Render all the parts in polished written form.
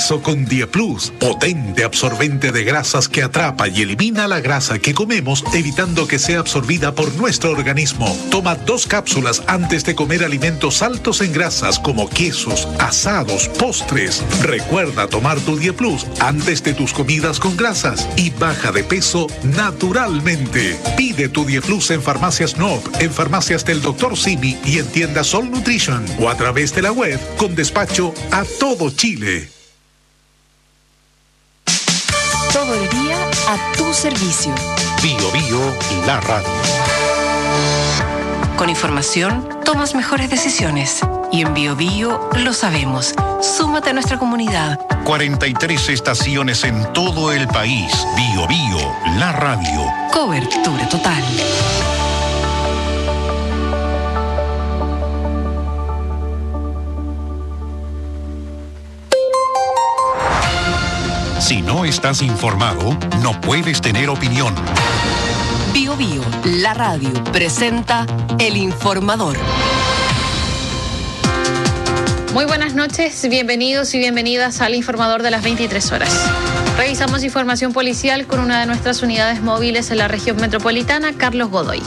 peso con Dieplus, potente absorbente de grasas que atrapa y elimina la grasa que comemos, evitando que sea absorbida por nuestro organismo. Toma 2 cápsulas antes de comer alimentos altos en grasas como quesos, asados, postres. Recuerda tomar tu Dieplus antes de tus comidas con grasas y baja de peso naturalmente. Pide tu Dieplus en Farmacias Noop, en farmacias del Dr. Simi y en tiendas Sol Nutrition o a través de la web con despacho a todo Chile. Todo el día a tu servicio. Bio Bio, la radio. Con información tomas mejores decisiones. Y en Bio Bio lo sabemos. Súmate a nuestra comunidad. 43 estaciones en todo el país. Bio Bio, la radio. Cobertura total. Si no estás informado, no puedes tener opinión. Bio Bio, la radio, presenta El Informador. Muy buenas noches, bienvenidos y bienvenidas al Informador de las 23 horas. Revisamos información policial con una de nuestras unidades móviles en la región metropolitana, Carlos Godoy.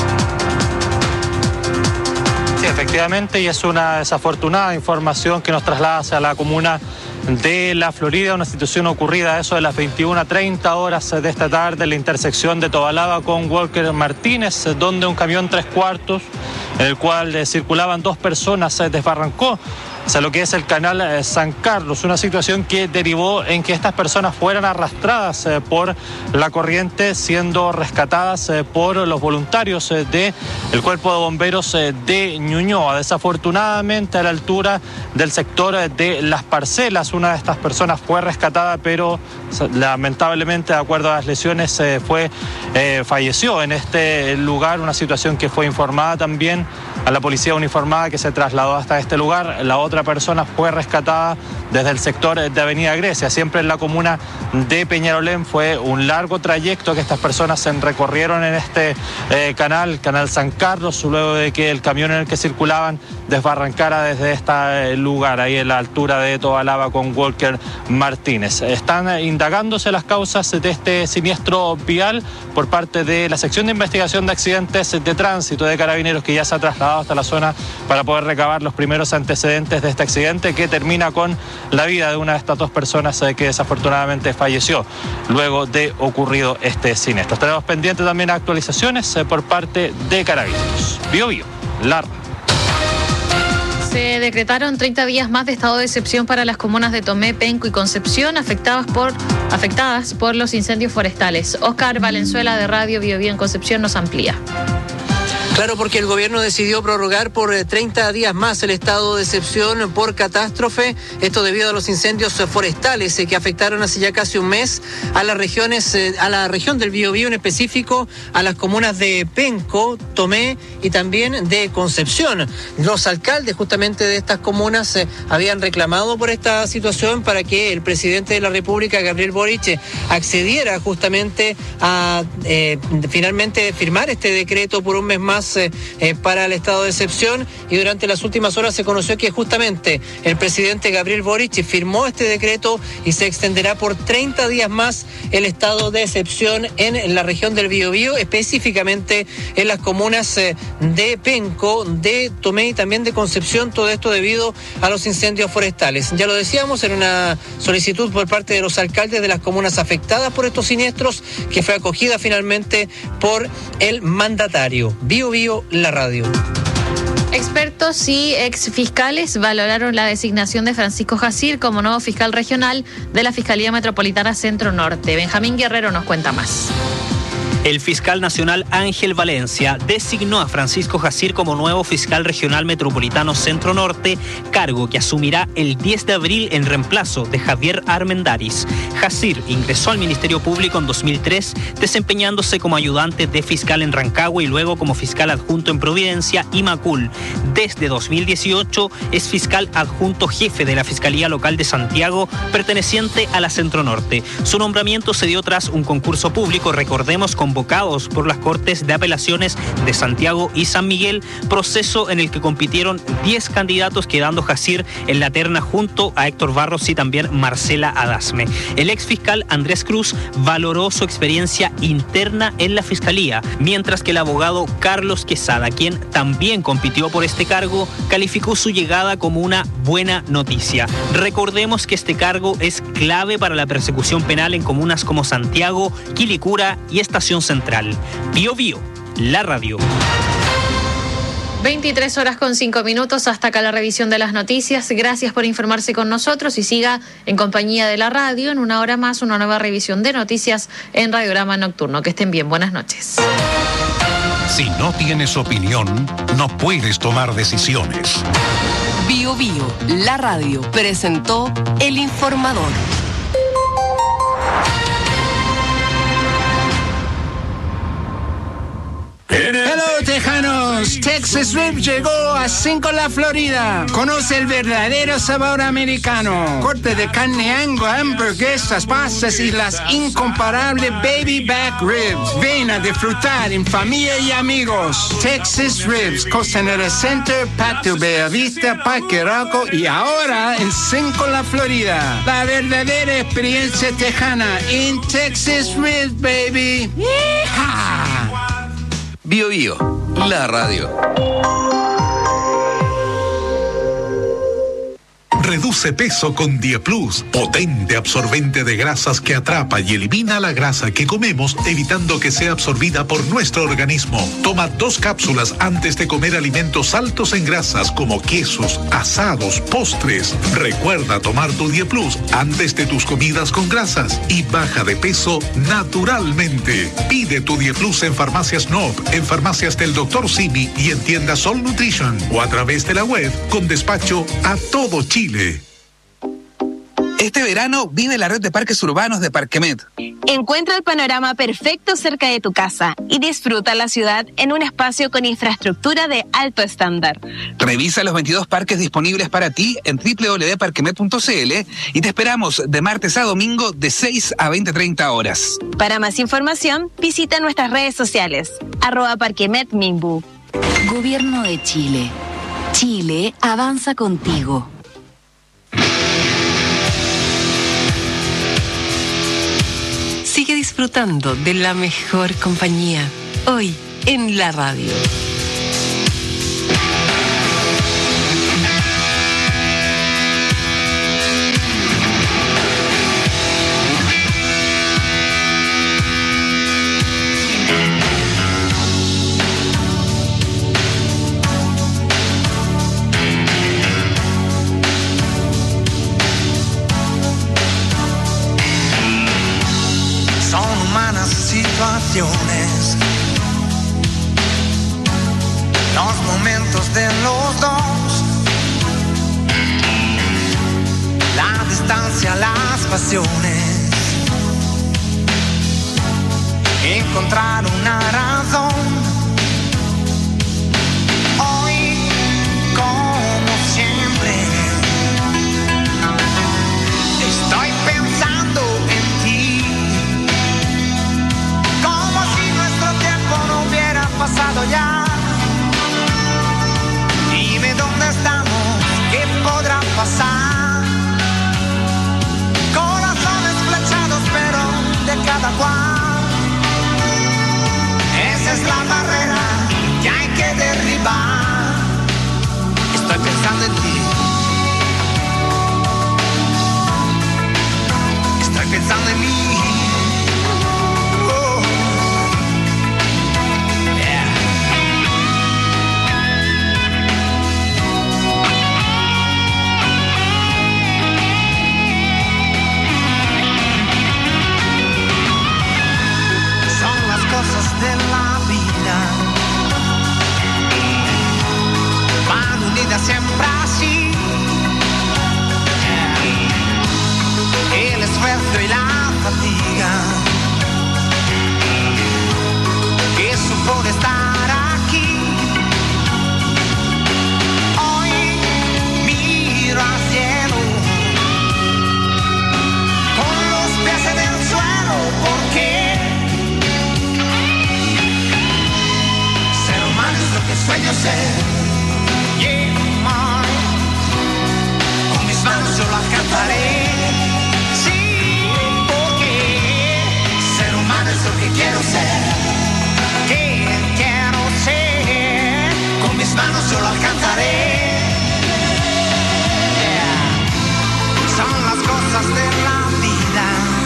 Sí, efectivamente, y es una desafortunada información que nos traslada hacia la comuna de La Florida, una situación ocurrida a eso de las 21:30 horas de esta tarde en la intersección de Tobalaba con Walker Martínez, donde un camión 3/4, en el cual circulaban 2 personas, desbarrancó hacia lo que es el canal San Carlos, una situación que derivó en que estas personas fueran arrastradas por la corriente, siendo rescatadas por los voluntarios del Cuerpo de Bomberos de Ñuñoa. Desafortunadamente, a la altura del sector de Las Parcelas, una de estas personas fue rescatada, pero lamentablemente, de acuerdo a las lesiones, falleció en este lugar, una situación que fue informada también a la policía uniformada, que se trasladó hasta este lugar. La otra persona fue rescatada desde el sector de Avenida Grecia, siempre en la comuna de Peñarolén. Fue un largo trayecto que estas personas se recorrieron en este canal San Carlos, luego de que el camión en el que circulaban desbarrancara desde este lugar, ahí en la altura de Tobalaba con Walker Martínez. Están indagándose las causas de este siniestro vial por parte de la sección de investigación de accidentes de tránsito de Carabineros, que ya se ha trasladado hasta la zona para poder recabar los primeros antecedentes de este accidente, que termina con la vida de una de estas 2 personas que desafortunadamente falleció luego de ocurrido este siniestro. Estaremos pendientes también a actualizaciones por parte de Carabineros. Bio Bio, la radio. Se decretaron 30 días más de estado de excepción para las comunas de Tomé, Penco y Concepción afectadas por los incendios forestales. Oscar Valenzuela de Radio Bio Bio en Concepción nos amplía. Claro, porque el gobierno decidió prorrogar por 30 días más el estado de excepción por catástrofe, esto debido a los incendios forestales que afectaron hace ya casi un mes a las regiones, a la región del Biobío, en específico a las comunas de Penco, Tomé y también de Concepción. Los alcaldes justamente de estas comunas habían reclamado por esta situación para que el presidente de la República, Gabriel Boric, accediera justamente a finalmente firmar este decreto por un mes más para el estado de excepción, y durante las últimas horas se conoció que justamente el presidente Gabriel Boric firmó este decreto y se extenderá por 30 días más el estado de excepción en la región del Biobío, específicamente en las comunas de Penco, de Tomé y también de Concepción, todo esto debido a los incendios forestales. Ya lo decíamos, en una solicitud por parte de los alcaldes de las comunas afectadas por estos siniestros, que fue acogida finalmente por el mandatario. Bio, la radio. Expertos y exfiscales valoraron la designación de Francisco Jacir como nuevo fiscal regional de la Fiscalía Metropolitana Centro Norte. Benjamín Guerrero nos cuenta más. El fiscal nacional Ángel Valencia designó a Francisco Jacir como nuevo fiscal regional metropolitano Centro Norte, cargo que asumirá el 10 de abril en reemplazo de Javier Armendáriz. Jacir ingresó al Ministerio Público en 2003, desempeñándose como ayudante de fiscal en Rancagua y luego como fiscal adjunto en Providencia y Macul. Desde 2018 es fiscal adjunto jefe de la Fiscalía Local de Santiago, perteneciente a la Centro Norte. Su nombramiento se dio tras un concurso público, recordemos, con convocados por las Cortes de Apelaciones de Santiago y San Miguel, proceso en el que compitieron 10 candidatos, quedando Jacir en la terna junto a Héctor Barros y también Marcela Adasme. El ex fiscal Andrés Cruz valoró su experiencia interna en la Fiscalía, mientras que el abogado Carlos Quesada, quien también compitió por este cargo, calificó su llegada como una buena noticia. Recordemos que este cargo es clave para la persecución penal en comunas como Santiago, Quilicura y Estación Central. Bío Bío, la radio. 23:05. Hasta acá la revisión de las noticias. Gracias por informarse con nosotros y siga en compañía de la radio. En una hora más, una nueva revisión de noticias en Radiograma Nocturno. Que estén bien. Buenas noches. Si no tienes opinión, no puedes tomar decisiones. Bío Bío, la radio, presentó El Informador. Hello, tejanos. Texas Rib llegó a 5 La Florida. Conoce el verdadero sabor americano. Corte de carne Angus, hamburguesas, pastas y las incomparables baby back ribs. Ven a disfrutar en familia y amigos. Texas Ribs, Costanera Center, Patio Bellavista, Parque Arauco y ahora en 5 La Florida. La verdadera experiencia tejana en Texas Ribs, baby. ¡Yeehaw! Bío Bío, la radio. Reduce peso con Dieplus, potente absorbente de grasas que atrapa y elimina la grasa que comemos, evitando que sea absorbida por nuestro organismo. Toma 2 cápsulas antes de comer alimentos altos en grasas como quesos, asados, postres. Recuerda tomar tu Dieplus antes de tus comidas con grasas y baja de peso naturalmente. Pide tu Dieplus en Farmacias Nob, en farmacias del Dr. Simi y en tiendas All Nutrition o a través de la web con despacho a todo Chile. Este verano vive la red de parques urbanos de Parquemet. Encuentra el panorama perfecto cerca de tu casa y disfruta la ciudad en un espacio con infraestructura de alto estándar. Revisa los 22 parques disponibles para ti en www.parquemet.cl y te esperamos de martes a domingo de 6 a 20:30 horas. Para más información, visita nuestras redes sociales, @parquemetminbu. Gobierno de Chile. Chile avanza contigo. Sigue disfrutando de la mejor compañía, hoy en la radio. Situaciones, los momentos de los dos, la distancia, las pasiones, encontrar una razón. Hoy, como siempre, estoy pensando en ti. Pasado ya. Dime dónde estamos, qué podrá pasar. Corazones flechados, pero de cada cual. Esa es la barrera que hay que derribar. Estoy pensando en ti. Estoy pensando en mí. De la vida van unidas siempre así. El esfuerzo y la fatiga sueño ser. Yeah, con mis manos yo lo alcanzaré. Sí, porque ser humano es lo que quiero ser. Quiero ser. Con mis manos yo lo alcanzaré. Son las cosas de la vida.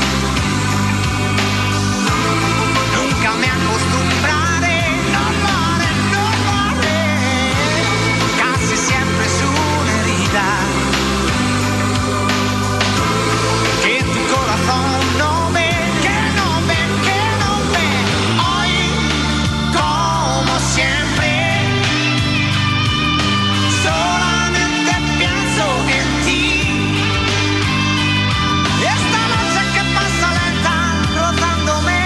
Nunca me acostumbraré, no lo haré. Casi siempre es una herida que tu corazón no ve, que no ve, que no ve. Hoy, como siempre, solamente pienso en ti. Esta noche que pasa lenta, rozándome,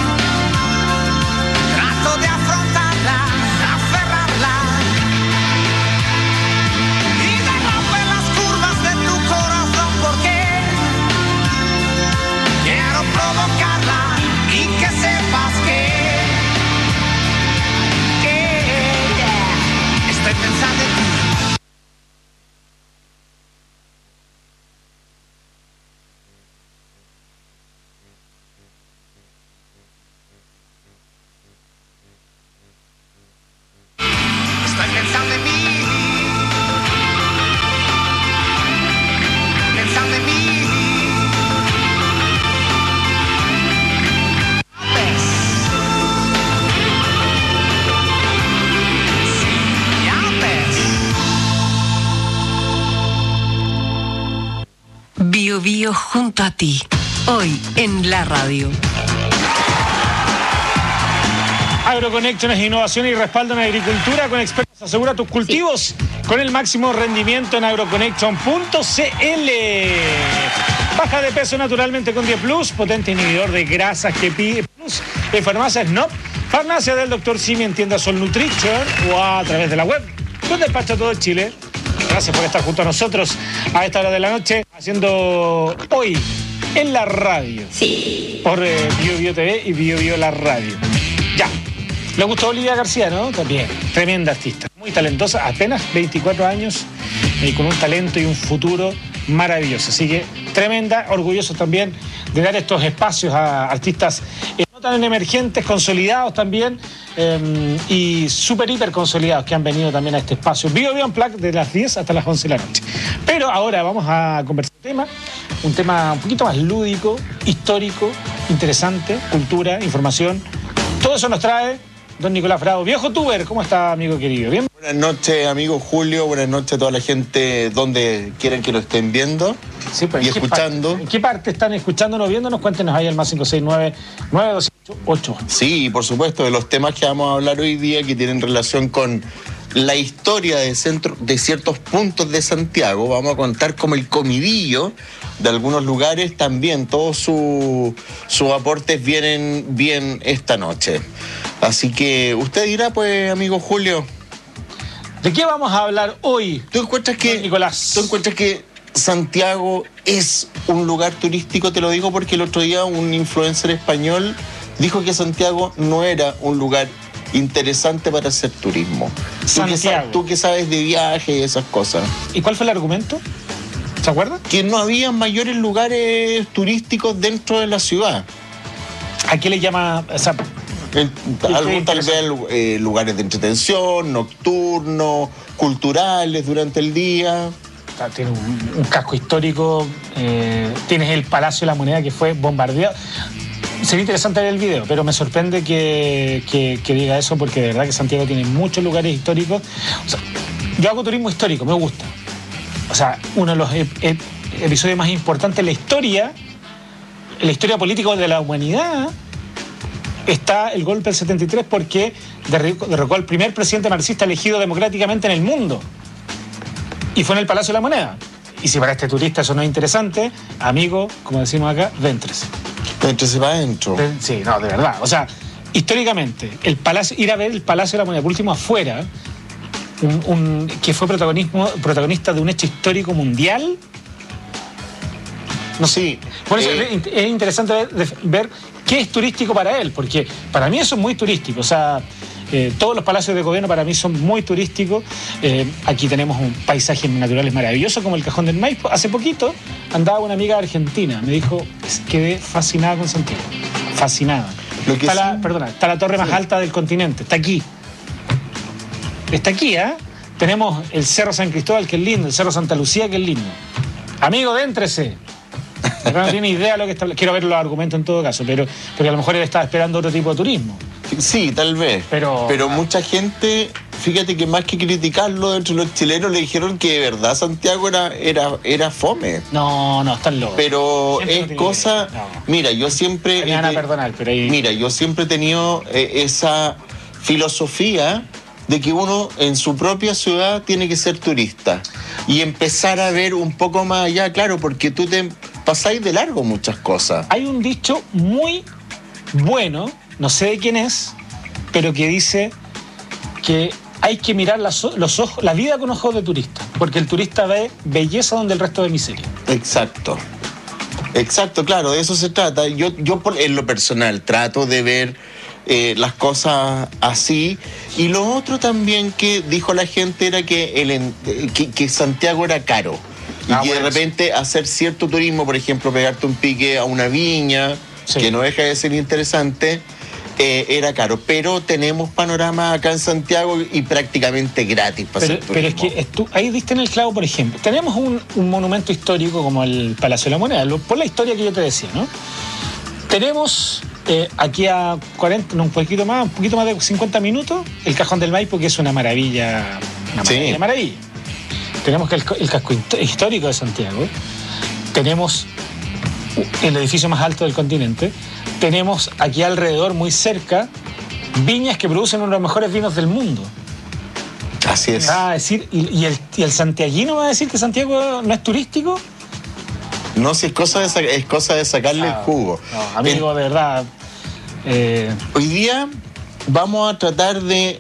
trato de afrontarla, aferrarla y de romper las curvas de tu corazón, porque quiero provocarla y que sepas que estoy pensando en ti. Estoy pensando en mí. Pensando en mí. Sí, ya ves. Bio Bio junto a ti, hoy en la radio. Agroconnection es innovación y respaldo en agricultura con expertos. Asegura tus cultivos con el máximo rendimiento en agroconnection.cl. Baja de peso naturalmente con 10 Plus, potente inhibidor de grasas que pide Plus. En farmacias NOP, farmacia del Dr. Simi en tienda Sol Nutrition o a través de la web con despacho a todo Chile. Gracias por estar junto a nosotros a esta hora de la noche, haciendo hoy en la radio. Sí. Por Bio Bio TV y Bio Bio la radio. Ya. Le gustó Olivia García, ¿no? También. Tremenda artista. Muy talentosa, apenas 24 años y con un talento y un futuro maravilloso. Así que tremenda, orgulloso también de dar estos espacios a artistas no tan emergentes, consolidados también y súper hiper consolidados que han venido también a este espacio. Bio Bio Unplugged de las 10 hasta las 11 de la noche. Pero ahora vamos a conversar un tema un poquito más lúdico, histórico, interesante, cultura, información. Todo eso nos trae don Nicolás Frado. Viejo Tuber, ¿cómo está, amigo querido? ¿Bien? Buenas noches, amigo Julio. Buenas noches a toda la gente donde quieran que lo estén viendo sí, pues, y escuchando. ¿En qué parte están escuchándonos, viéndonos? Cuéntenos ahí al más 569-9288. Sí, por supuesto, de los temas que vamos a hablar hoy día que tienen relación con la historia de ciertos puntos de Santiago. Vamos a contar como el comidillo de algunos lugares también. Todos sus aportes vienen bien esta noche. Así que usted dirá, pues, amigo Julio. ¿De qué vamos a hablar hoy? ¿Tú encuentras que Santiago es un lugar turístico? Te lo digo porque el otro día un influencer español dijo que Santiago no era un lugar interesante para hacer turismo. Tú que sabes de viajes y esas cosas. ¿Y cuál fue el argumento? ¿Se acuerda? Que no había mayores lugares turísticos dentro de la ciudad. ¿A qué le llama? O sea, algún tal vez lugares de entretención, nocturnos, culturales durante el día. Tiene un casco histórico, tienes el Palacio de la Moneda que fue bombardeado. Sería interesante ver el video, pero me sorprende que diga eso porque de verdad que Santiago tiene muchos lugares históricos. O sea, yo hago turismo histórico, me gusta. O sea, uno de los episodios más importantes de la historia política de la humanidad, está el golpe del 73 porque derrocó al primer presidente marxista elegido democráticamente en el mundo. Y fue en el Palacio de la Moneda. Y si para este turista eso no es interesante, amigo, como decimos acá, véntrese. Véntrese para adentro. Sí, no, de verdad. O sea, históricamente, ir a ver el Palacio de la Moneda, por último afuera, que fue protagonista de un hecho histórico mundial. No sé. Por eso es interesante ver qué es turístico para él, porque para mí eso es muy turístico. O sea, Todos los palacios de gobierno para mí son muy turísticos. Aquí tenemos un paisajes naturales maravillosos como el Cajón del Maipo. Hace poquito andaba una amiga de Argentina, me dijo, quedé fascinada con Santiago. Fascinada. Está la torre más alta del continente, está aquí. Está aquí, ¿eh? Tenemos el Cerro San Cristóbal, que es lindo, el Cerro Santa Lucía, que es lindo. Amigo, déntrese. No tiene idea de lo que está. Quiero ver los argumentos en todo caso, pero porque a lo mejor él estaba esperando otro tipo de turismo. Sí, tal vez. Pero mucha gente, fíjate que más que criticarlo entre los chilenos, le dijeron que de verdad Santiago era fome. No, están locos. Pero es cosa. No. Mira, yo siempre. Me van a perdonar, pero ahí. Mira, yo siempre he tenido esa filosofía de que uno en su propia ciudad tiene que ser turista y empezar a ver un poco más allá, claro, porque tú te pasáis de largo muchas cosas. Hay un dicho muy bueno, no sé de quién es, pero que dice que hay que mirar la vida con ojos de turista, porque el turista ve belleza donde el resto ve miseria. Exacto, claro, de eso se trata. Yo en lo personal trato de ver las cosas así. Y lo otro también que dijo la gente era que Santiago era caro. Y que de repente hacer cierto turismo, por ejemplo, pegarte un pique a una viña, que no deja de ser interesante, era caro. Pero tenemos panorama acá en Santiago y prácticamente gratis para hacer turismo. Pero es que ahí diste en el clavo, por ejemplo. Tenemos un monumento histórico como el Palacio de la Moneda, por la historia que yo te decía, ¿no? Tenemos aquí a 40, no, un poquito más de 50 minutos, el Cajón del Maipo, que es una maravilla. Maravilla. Tenemos el casco histórico de Santiago. Tenemos el edificio más alto del continente. Tenemos aquí alrededor, muy cerca, viñas que producen uno de los mejores vinos del mundo. Así es. ¿Y el santiaguino va a decir que Santiago no es turístico? No, si es cosa de sacarle el jugo. No, amigo, de verdad. Hoy día vamos a tratar de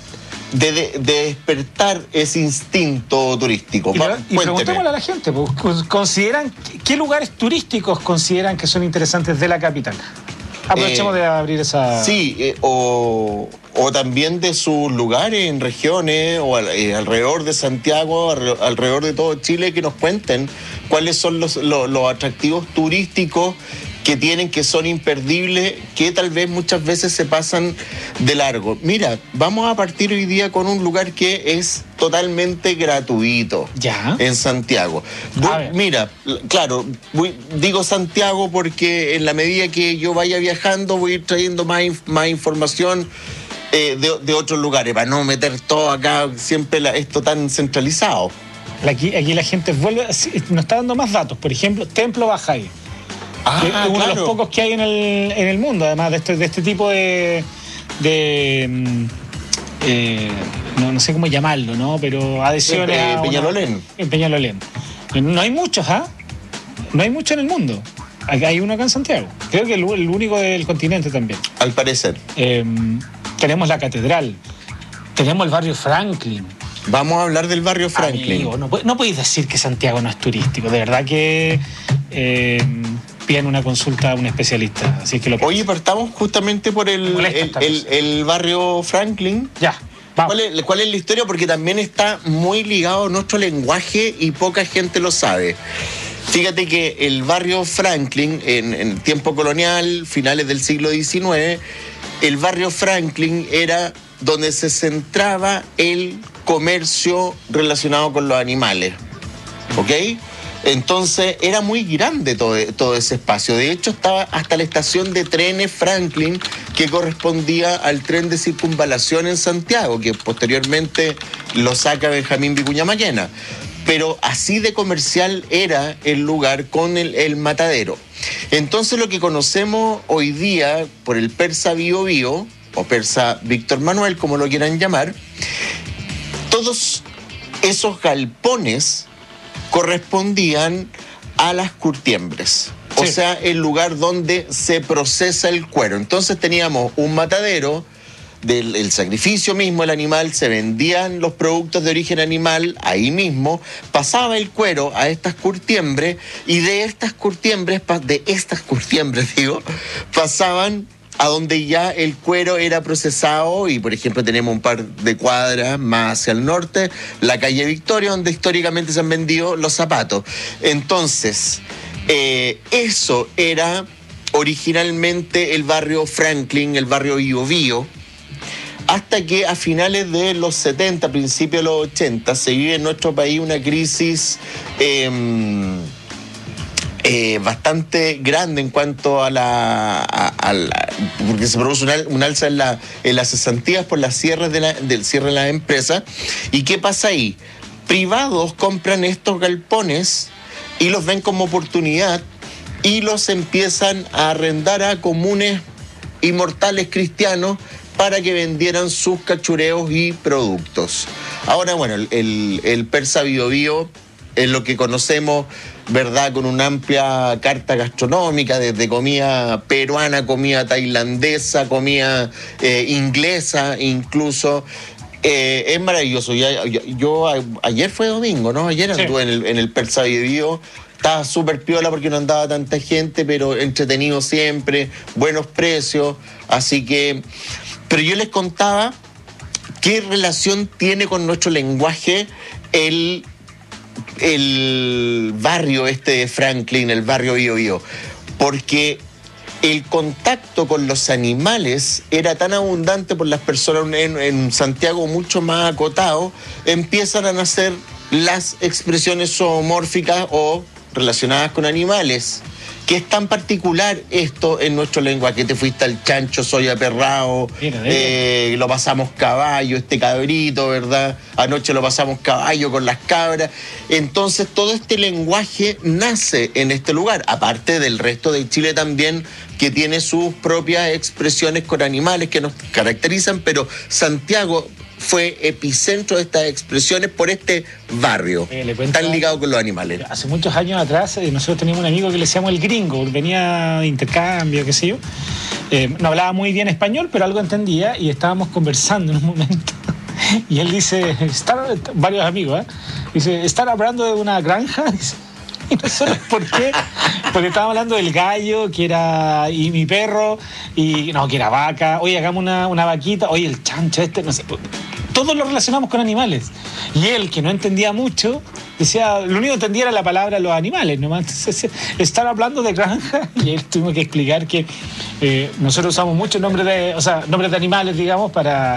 despertar ese instinto turístico. Y preguntémosle a la gente, ¿qué lugares turísticos consideran que son interesantes de la capital? Aprovechemos de abrir esa... Sí, o también de sus lugares en regiones o alrededor de Santiago, alrededor de todo Chile, que nos cuenten cuáles son los atractivos turísticos que son imperdibles, que tal vez muchas veces se pasan de largo. Mira, vamos a partir hoy día con un lugar que es totalmente gratuito. ¿Ya? En Santiago. Mira, claro, digo Santiago porque en la medida que yo vaya viajando voy a ir trayendo más información de otros lugares, para no meter todo acá, siempre esto tan centralizado. Aquí la gente nos está dando más datos. Por ejemplo, Templo Bajay. Es uno de los pocos que hay en el mundo, además de este tipo no sé cómo llamarlo, ¿no? Pero adhesiones a Peñalolén. En Peñalolén. No hay muchos, No hay muchos en el mundo. Hay uno acá en Santiago. Creo que el único del continente también. Al parecer. Tenemos la catedral. Tenemos el barrio Franklin. Vamos a hablar del barrio Franklin. Amigo, no podéis decir que Santiago no es turístico. De verdad que piden una consulta a un especialista. Así que Oye, partamos justamente por el barrio Franklin. Ya. ¿Cuál es la historia? Porque también está muy ligado a nuestro lenguaje y poca gente lo sabe. Fíjate que el barrio Franklin, en tiempo colonial, finales del siglo XIX, el barrio Franklin era donde se centraba el comercio relacionado con los animales. ¿Ok? Entonces era muy grande todo ese espacio. De hecho, estaba hasta la estación de trenes Franklin, que correspondía al tren de circunvalación en Santiago, que posteriormente lo saca Benjamín Vicuña Maquena. Pero así de comercial era el lugar con el matadero. Entonces lo que conocemos hoy día por el Persa Bío Bío, o Persa Víctor Manuel, como lo quieran llamar, todos esos galpones correspondían a las curtiembres. O sea, el lugar donde se procesa el cuero. Entonces teníamos un matadero, del sacrificio mismo, el animal, se vendían los productos de origen animal ahí mismo, pasaba el cuero a estas curtiembres y de estas curtiembres pasaban a donde ya el cuero era procesado y, por ejemplo, tenemos un par de cuadras más hacia el norte, la calle Victoria, donde históricamente se han vendido los zapatos. Entonces, eso era originalmente el barrio Franklin, el barrio Bío Bío, hasta que a finales de los 70, principios de los 80, se vive en nuestro país una crisis bastante grande en cuanto a porque se produce un alza en las cesantías por las cierres del cierre de las empresas. ¿Y qué pasa ahí? Privados compran estos galpones y los ven como oportunidad y los empiezan a arrendar a comunes inmortales cristianos para que vendieran sus cachureos y productos. Ahora, bueno, el Persa Bío Bío es lo que conocemos, ¿verdad? Con una amplia carta gastronómica, desde comida peruana, comida tailandesa, comida inglesa incluso. Es maravilloso. Yo ayer fue domingo, ¿no? Ayer anduve en el Persa Bío Bío. Estaba súper piola porque no andaba tanta gente, pero entretenido siempre, buenos precios. Así que... Pero yo les contaba qué relación tiene con nuestro lenguaje el barrio de Franklin, el barrio Bío Bío, porque el contacto con los animales era tan abundante por las personas en Santiago, mucho más acotado, empiezan a nacer las expresiones zoomórficas o relacionadas con animales. Que es tan particular esto en nuestro lenguaje, que te fuiste al chancho, soy aperrado, lo pasamos caballo, este cabrito, ¿verdad? Anoche lo pasamos caballo con las cabras. Entonces todo este lenguaje nace en este lugar, aparte del resto de Chile también, que tiene sus propias expresiones con animales que nos caracterizan, pero Santiago fue epicentro de estas expresiones por este barrio, tan ligado con los animales. Hace muchos años atrás nosotros teníamos un amigo que le decíamos el gringo, venía de intercambio, qué sé yo. No hablaba muy bien español, pero algo entendía y estábamos conversando en un momento. Y él dice, varios amigos, dice, ¿están hablando de una granja? Dice, y nosotros, ¿por qué? Porque estábamos hablando del gallo, que era, y mi perro, y no, que era vaca. Oye, hagamos una vaquita. Oye, el chancho no sé. Todos lo relacionamos con animales. Y él, que no entendía mucho, decía, lo único que entendía era la palabra los animales, nomás. Entonces, están hablando de granja, y él tuvimos que explicar que nosotros usamos muchos nombres de animales, digamos, para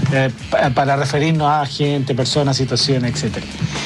referirnos a gente, personas, situaciones, etcétera.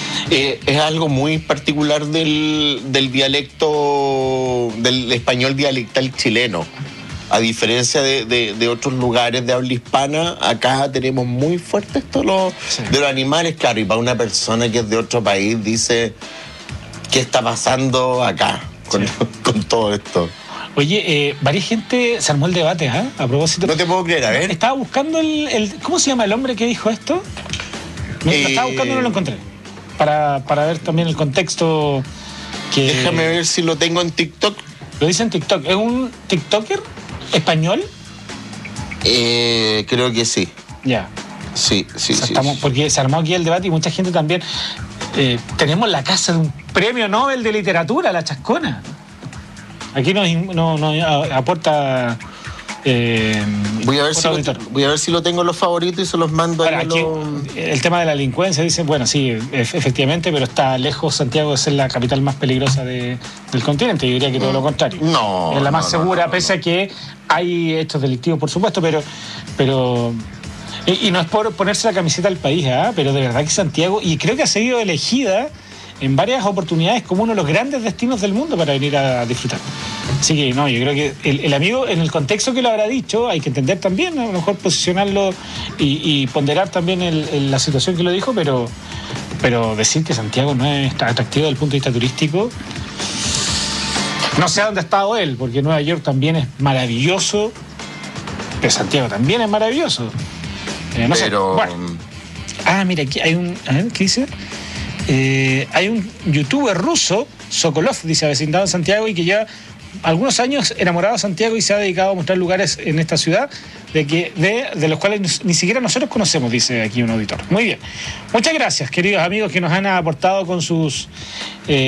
Es algo muy particular del dialecto, del español dialectal chileno. A diferencia de otros lugares de habla hispana, acá tenemos muy fuerte esto de los animales, claro, y para una persona que es de otro país dice, ¿qué está pasando acá con todo esto? Oye, varias gente se armó el debate, ¿eh? A propósito. No te puedo creer, a ver. Estaba buscando ¿cómo se llama el hombre que dijo esto? Lo estaba buscando y no lo encontré. Para ver también el contexto que... Déjame ver si lo tengo en TikTok. Lo dice en TikTok. ¿Es un TikToker español? Creo que sí. Ya. Sí. Porque se armó aquí el debate y mucha gente también... tenemos la casa de un premio Nobel de literatura, La Chascona. Aquí nos aporta... voy a ver si lo tengo en los favoritos y se los mando. Bueno, aquí, el tema de la delincuencia, dicen, bueno, sí, efectivamente, pero está lejos Santiago de ser la capital más peligrosa del continente. Yo diría que todo lo contrario. No. Es la más segura, pese a que hay hechos delictivos, por supuesto, pero y no es por ponerse la camiseta al país, pero de verdad que Santiago, y creo que ha sido elegida en varias oportunidades como uno de los grandes destinos del mundo para venir a disfrutar. Así que no, yo creo que el amigo, en el contexto que lo habrá dicho, hay que entender también, a lo mejor posicionarlo y ponderar también la situación que lo dijo, pero decir que Santiago no es atractivo desde el punto de vista turístico, no sé dónde ha estado él, porque Nueva York también es maravilloso, pero Santiago también es maravilloso. No sé. Bueno. Mira, aquí hay a ver, ¿qué dice? Hay un youtuber ruso, Sokolov, dice, vecindado en Santiago y que lleva algunos años enamorado de Santiago y se ha dedicado a mostrar lugares en esta ciudad de los cuales ni siquiera nosotros conocemos, dice aquí un auditor. Muy bien. Muchas gracias, queridos amigos que nos han aportado con sus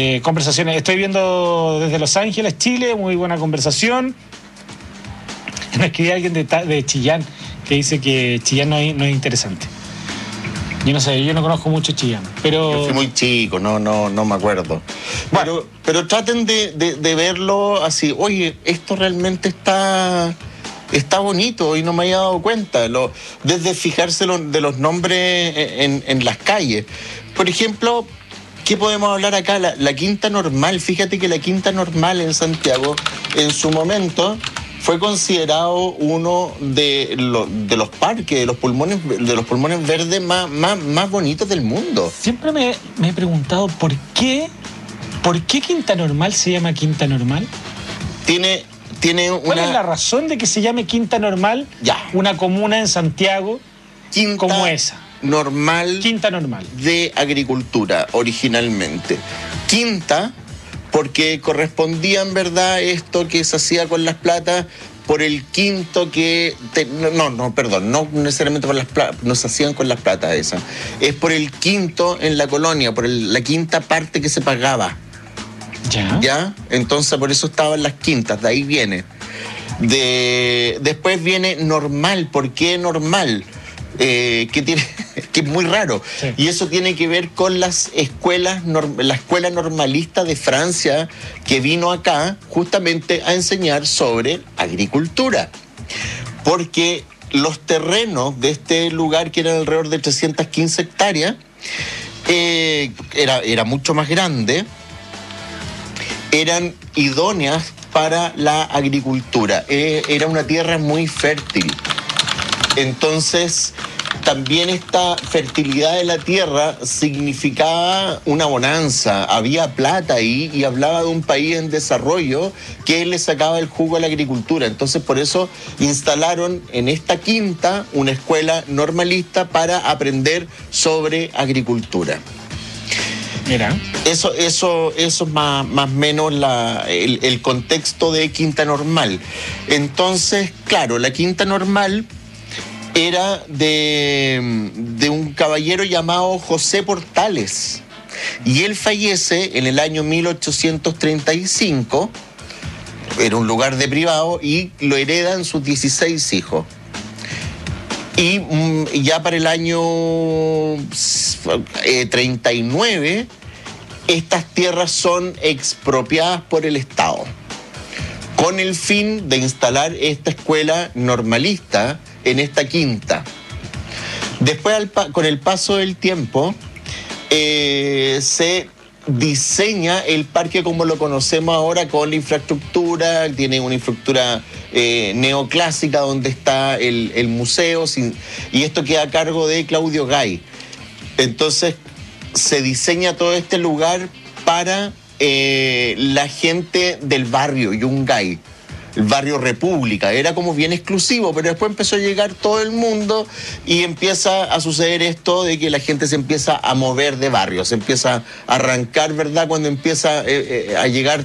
conversaciones. Estoy viendo desde Los Ángeles, Chile, muy buena conversación. Me escribí alguien de Chillán que dice que Chillán no es interesante. Yo no sé, yo no conozco mucho Chillán, pero... Yo fui muy chico, no me acuerdo. Bueno. Pero traten de verlo así. Oye, esto realmente está bonito y no me había dado cuenta. Desde fijarse de los nombres en las calles. Por ejemplo, ¿qué podemos hablar acá? La Quinta Normal. Fíjate que la Quinta Normal en Santiago, en su momento, fue considerado uno de los parques, de los pulmones verdes más bonitos del mundo. Siempre me he preguntado ¿por qué Quinta Normal se llama Quinta Normal? ¿Cuál es la razón de que se llame Quinta Normal? Una comuna en Santiago como esa. Quinta Normal de agricultura originalmente. Quinta porque correspondía en verdad esto que se hacía con las platas por el quinto que... no necesariamente por las platas, no se hacían con las platas esas. Es por el quinto en la colonia, por la quinta parte que se pagaba. ¿Ya? Entonces por eso estaban las quintas, de ahí viene. Después viene normal. ¿Por qué normal? Que es muy raro. Sí. Y eso tiene que ver con la escuela normalista de Francia, que vino acá justamente a enseñar sobre agricultura. Porque los terrenos de este lugar, que eran alrededor de 315 hectáreas, era mucho más grande, eran idóneas para la agricultura. Era una tierra muy fértil. Entonces, también esta fertilidad de la tierra significaba una bonanza. Había plata ahí y hablaba de un país en desarrollo que le sacaba el jugo a la agricultura. Entonces, por eso instalaron en esta quinta una escuela normalista para aprender sobre agricultura. Mira. Eso es más o menos el contexto de Quinta Normal. Entonces, claro, la Quinta Normal era de un caballero llamado José Portales. Y él fallece en el año 1835. Era un lugar de privado y lo heredan sus 16 hijos. Y ya para el año 39, estas tierras son expropiadas por el Estado, con el fin de instalar esta escuela normalista en esta quinta. Después, con el paso del tiempo, se diseña el parque como lo conocemos ahora, con la infraestructura. Tiene una infraestructura neoclásica donde está el museo, y esto queda a cargo de Claudio Gay. Entonces se diseña todo este lugar para la gente del barrio Yungay, el barrio República. Era como bien exclusivo, pero después empezó a llegar todo el mundo y empieza a suceder esto de que la gente se empieza a mover de barrio, se empieza a arrancar, ¿verdad? Cuando empieza a llegar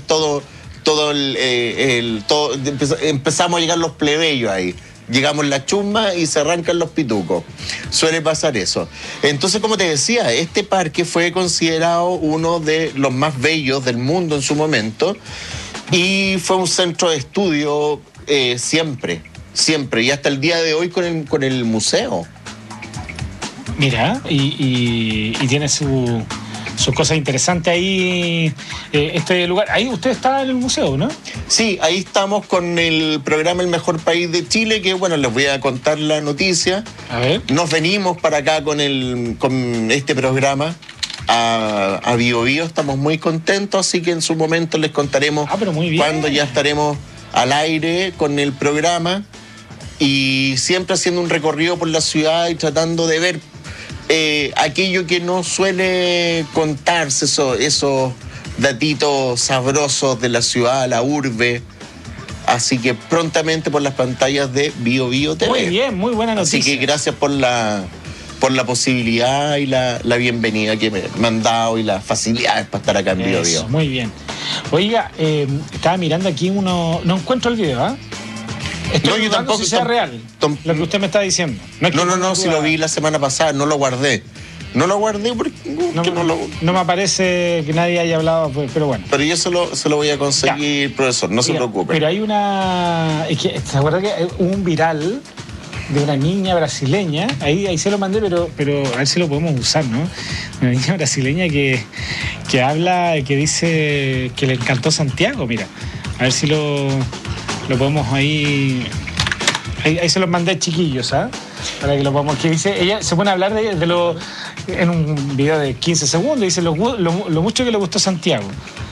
empezamos a llegar los plebeyos ahí. Llegamos la chusma y se arrancan los pitucos. Suele pasar eso. Entonces, como te decía, este parque fue considerado uno de los más bellos del mundo en su momento. Y fue un centro de estudio siempre, y hasta el día de hoy con el museo. Mira, y tiene sus cosas interesantes ahí, este lugar. Ahí usted está en el museo, ¿no? Sí, ahí estamos con el programa El Mejor País de Chile, que bueno, les voy a contar la noticia. A ver. Nos venimos para acá con este programa a Bio Bio. Estamos muy contentos, así que en su momento les contaremos cuando ya estaremos al aire con el programa, y siempre haciendo un recorrido por la ciudad y tratando de ver aquello que no suele contarse, esos datitos sabrosos de la ciudad, la urbe. Así que prontamente por las pantallas de Bio Bio TV. Muy bien, muy buena noticia. Así que gracias por la posibilidad y la bienvenida que me han dado y las facilidades para estar acá en Bio Bio. Muy bien. Oiga, estaba mirando aquí no encuentro el video, ¿ah? Estoy yo tampoco, si sea real lo que usted me está diciendo. No, si lo vi la semana pasada, no lo guardé. No lo guardé porque no me aparece que nadie haya hablado, pero bueno. Pero yo se lo voy a conseguir, profesor, no se preocupe. Pero hay una... Es que, ¿se acuerda que hubo un viral de una niña brasileña? Ahí se lo mandé, pero a ver si lo podemos usar, ¿no? Una niña brasileña que habla, que dice que le encantó Santiago, mira. A ver si lo podemos ahí se los mandé, chiquillos, ¿sabes? Para que lo podamos... Que dice, ella se pone a hablar de lo... En un video de 15 segundos, dice lo mucho que le gustó Santiago.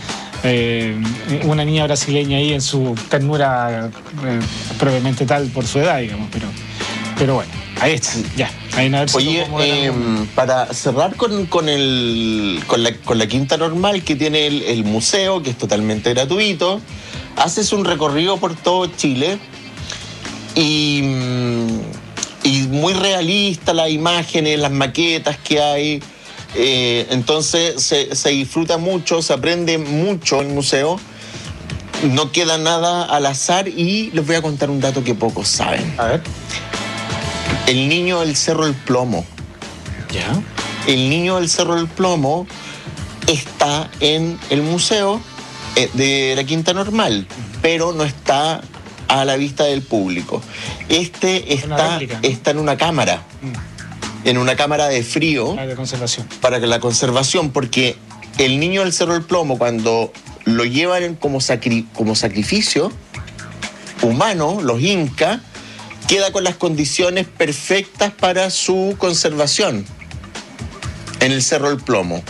Una niña brasileña ahí en su ternura, probablemente tal por su edad, digamos, pero bueno, ahí está, ya. Ahí a ver si oye, para cerrar con la quinta normal que tiene el museo, que es totalmente gratuito, haces un recorrido por todo Chile y muy realista las imágenes, las maquetas que hay. Entonces se disfruta mucho, se aprende mucho en el museo. No queda nada al azar y les voy a contar un dato que pocos saben. A ver. El niño del Cerro del Plomo. ¿Ya? El niño del Cerro del Plomo está en el museo de la Quinta Normal, pero no está a la vista del público. Está en una cámara. En una cámara de frío. De conservación. Para que la conservación, porque el niño del Cerro del Plomo, cuando lo llevan como sacrificio humano, los incas, queda con las condiciones perfectas para su conservación en el Cerro del Plomo.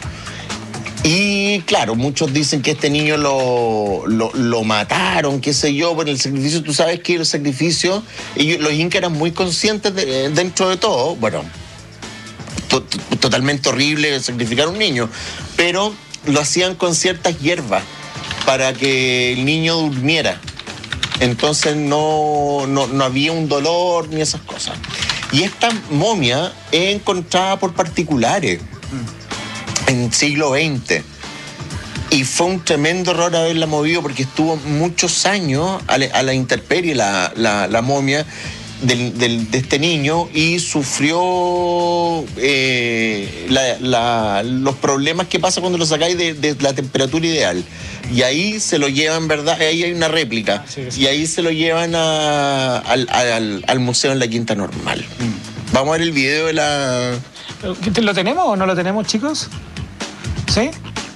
Y claro, muchos dicen que este niño lo mataron, qué sé yo, por el sacrificio. Tú sabes que el sacrificio, los incas eran muy conscientes dentro de todo. Bueno, totalmente horrible sacrificar a un niño, pero lo hacían con ciertas hierbas para que el niño durmiera. Entonces no había un dolor ni esas cosas. Y esta momia es encontrada por particulares en siglo XX. Y fue un tremendo error haberla movido porque estuvo muchos años a la intemperie la momia de este niño y sufrió los problemas que pasa cuando lo sacáis de la temperatura ideal. Y ahí se lo llevan, ¿verdad? Ahí hay una réplica. Sí. Y ahí se lo llevan al museo en la Quinta Normal. Vamos a ver el video de la... ¿Lo tenemos o no lo tenemos, chicos? ¿Sí?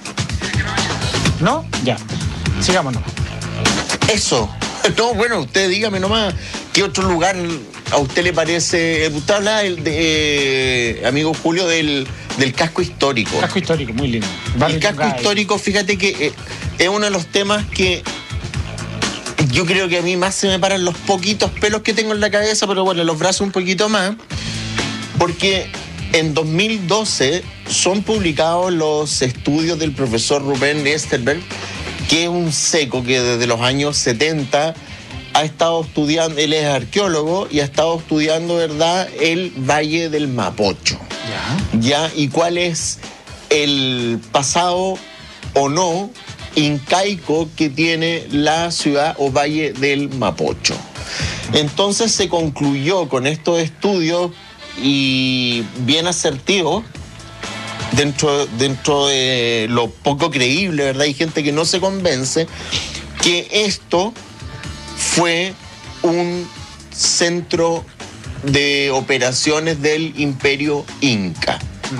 ¿No? Ya. Sigámonos. Eso. No, bueno, usted dígame nomás, ¿qué otro lugar a usted le parece? Usted habla, amigo Julio, del casco histórico. Casco histórico, muy lindo. El casco histórico, fíjate que es uno de los temas que yo creo que a mí más se me paran los poquitos pelos que tengo en la cabeza, pero bueno, los brazos un poquito más, porque en 2012 son publicados los estudios del profesor Rubén Esterberg, que es un seco que desde los años 70 ha estado estudiando, él es arqueólogo y ha estado estudiando, ¿verdad?, el Valle del Mapocho. ¿Ya? ¿Y cuál es el pasado o no incaico que tiene la ciudad o Valle del Mapocho? Entonces se concluyó con estos estudios y bien asertivos, dentro de lo poco creíble, ¿verdad? Hay gente que no se convence que esto fue un centro de operaciones del Imperio Inca.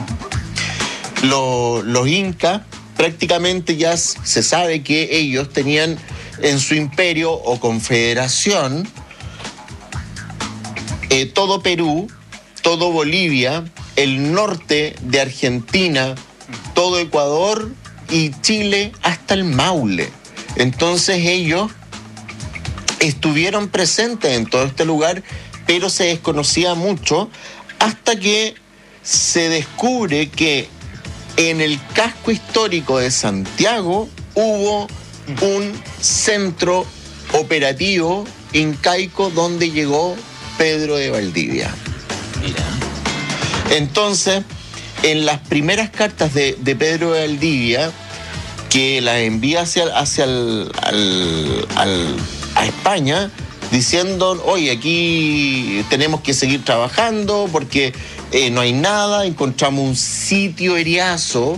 Los incas prácticamente ya se sabe que ellos tenían en su imperio o confederación todo Perú, todo Bolivia, el norte de Argentina, todo Ecuador y Chile hasta el Maule. Entonces ellos estuvieron presentes en todo este lugar, pero se desconocía mucho hasta que se descubre que en el casco histórico de Santiago hubo un centro operativo incaico donde llegó Pedro de Valdivia. Mira. Entonces, en las primeras cartas de Pedro de Valdivia, que las envía a España, diciendo, oye, aquí tenemos que seguir trabajando porque no hay nada, encontramos un sitio eriazo,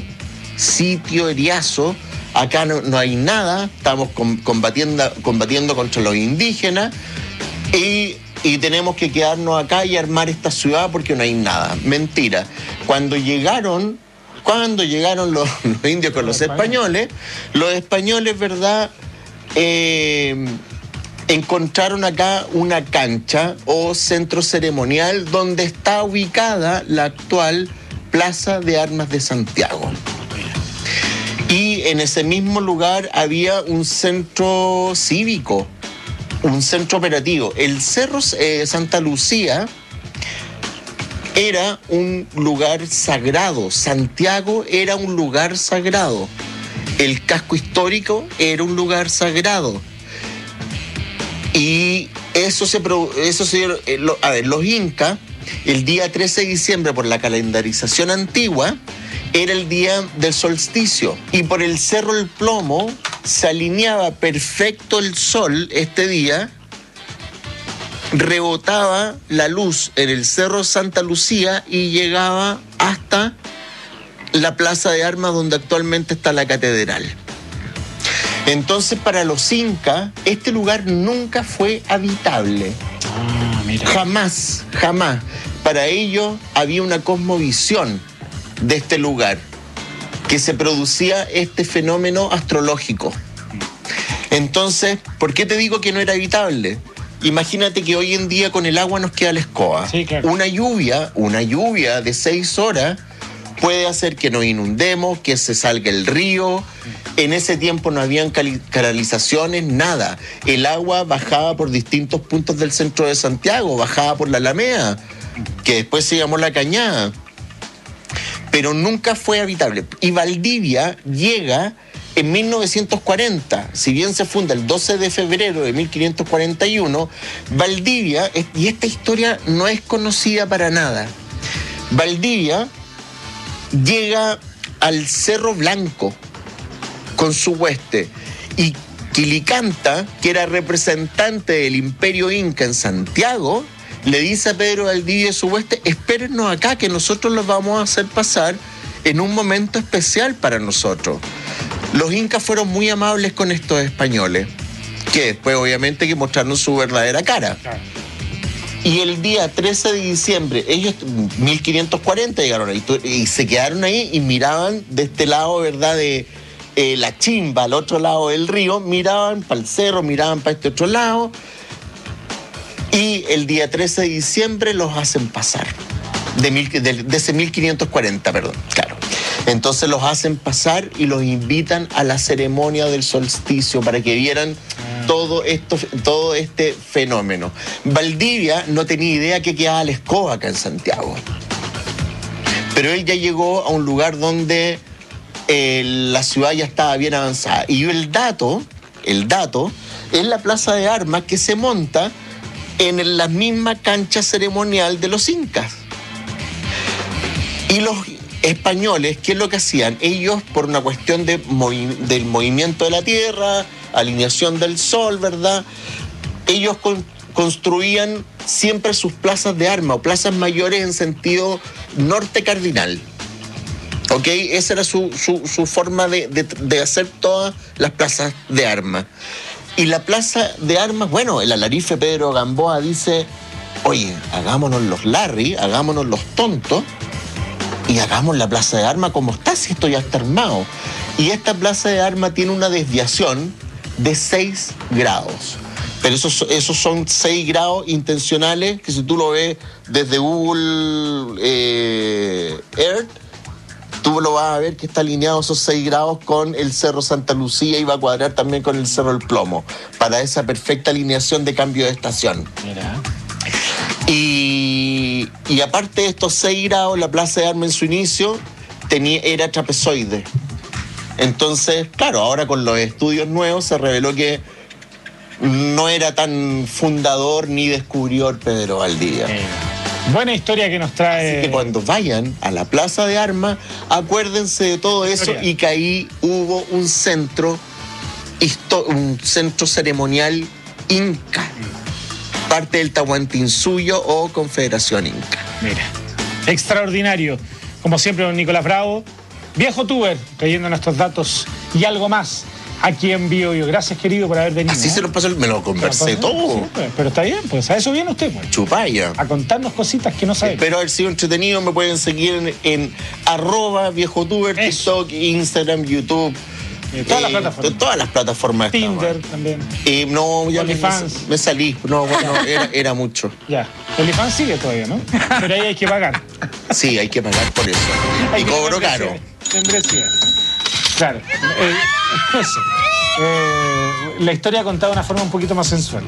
acá no hay nada, estamos combatiendo contra los indígenas y tenemos que quedarnos acá y armar esta ciudad porque no hay nada. Mentira. Cuando llegaron los indios con los españoles, ¿verdad? Encontraron acá una cancha o centro ceremonial donde está ubicada la actual Plaza de Armas de Santiago. Y en ese mismo lugar había un centro cívico, un centro operativo. El Cerro Santa Lucía era un lugar sagrado. Seattle era un lugar sagrado. El casco histórico era un lugar sagrado. Y los incas, el día 13 de diciembre, por la calendarización antigua, era el día del solsticio. Y por el Cerro El Plomo se alineaba perfecto el sol este día, rebotaba la luz en el Cerro Santa Lucía y llegaba hasta la Plaza de Armas donde actualmente está la catedral. Entonces, para los incas, este lugar nunca fue habitable. Jamás. Para ellos había una cosmovisión de este lugar, que se producía este fenómeno astrológico. Entonces, ¿por qué te digo que no era habitable? Imagínate que hoy en día con el agua nos queda la escoba. Sí, claro. Una lluvia de 6 horas puede hacer que nos inundemos, que se salga el río. En ese tiempo no habían canalizaciones, nada. El agua bajaba por distintos puntos del centro de Santiago, bajaba por la Alameda, que después se llamó La Cañada. Pero nunca fue habitable. Y Valdivia llega en 1940, si bien se funda el 12 de febrero de 1541, Valdivia, y esta historia no es conocida para nada, Valdivia llega al Cerro Blanco con su hueste, y Quilicanta, que era representante del Imperio Inca en Santiago, le dice a Pedro Valdivia y su hueste: espérennos acá, que nosotros los vamos a hacer pasar en un momento especial para nosotros. Los incas fueron muy amables con estos españoles, que después obviamente que mostraron su verdadera cara. Y el día 13 de diciembre, ellos 1540 llegaron ahí y se quedaron ahí y miraban de este lado, ¿verdad?, de la Chimba, al otro lado del río, miraban para el cerro, miraban para este otro lado, y el día 13 de diciembre los hacen pasar, de ese 1540, perdón, claro. Entonces los hacen pasar y los invitan a la ceremonia del solsticio para que vieran todo este fenómeno. Valdivia no tenía idea que quedaba la escoba acá en Santiago, pero él ya llegó a un lugar donde la ciudad ya estaba bien avanzada. Y el dato es la Plaza de Armas, que se monta en la misma cancha ceremonial de los incas. Y los españoles, ¿qué es lo que hacían? Ellos, por una cuestión del movimiento de la tierra, alineación del sol, ¿verdad?, ellos construían siempre sus plazas de armas o plazas mayores en sentido norte cardinal. ¿Ok? Esa era su forma de hacer todas las plazas de armas. Y la plaza de armas, bueno, el alarife Pedro Gamboa dice: oye, hagámonos los Larry, hagámonos los tontos y hagamos la plaza de armas como está, si esto ya está armado. Y esta plaza de armas tiene una desviación de 6 grados. Pero esos son 6 grados intencionales, que si tú lo ves desde Google Earth, tú lo vas a ver que está alineado esos 6 grados con el Cerro Santa Lucía y va a cuadrar también con el Cerro El Plomo, para esa perfecta alineación de cambio de estación. Mira. Y aparte de estos 6 grados, la Plaza de Armas en su inicio era trapezoide. Entonces, claro, ahora con los estudios nuevos se reveló que no era tan fundador ni descubridor Pedro Valdivia. Buena historia que nos trae. Así que cuando vayan a la Plaza de Armas, acuérdense de todo eso y que ahí hubo un centro ceremonial inca. parte del Tahuantinsuyo o Confederación Inca. Mira, extraordinario. Como siempre, don Nicolás Bravo, viejo tuber, trayendo nuestros datos y algo más aquí en Bio Bio. Gracias, querido, por haber venido. Así se nos pasó, me lo conversé todo. Sí, pero está bien, pues a eso viene usted, pues. Chupaya. A contarnos cositas que no sabe. Espero haber sido entretenido. Me pueden seguir en @viejotuber, TikTok, Instagram, YouTube. Todas las plataformas. Tinder también. No, ya me salí. No, bueno, era mucho. Ya. OnlyFans sigue todavía, ¿no? Pero ahí hay que pagar. Sí, hay que pagar por eso. Y cobro caro. Membresía. Claro. Eso. La historia contada de una forma un poquito más sensual.